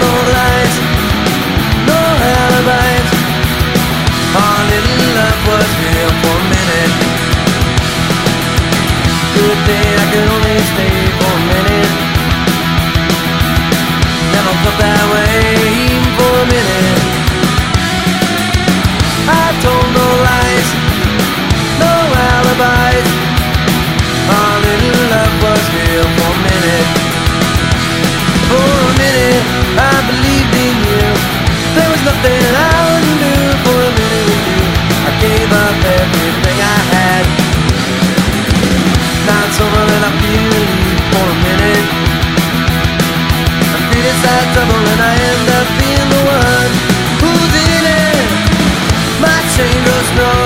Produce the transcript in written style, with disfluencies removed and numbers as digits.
no lies, no alibis. Our little love was real for a minute. Good thing I could only stay for a minute. Never felt that way even for a minute. I told no lies, no alibis. Our little love was real for a minute. For a minute I believed in you. There was nothing I wouldn't do for a minute with you. I gave up everything I had. Now it's over and I feel relief for a minute. I feel inside trouble and I end up being the one who's in it. My chain goes strong.